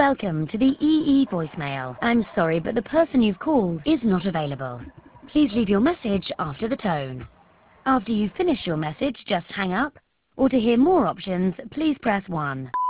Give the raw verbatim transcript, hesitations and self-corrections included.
Welcome to the E E voicemail. I'm sorry, but the person you've called is not available. Please leave your message after the tone. After you've finished your message, just hang up, or to hear more options, please press one.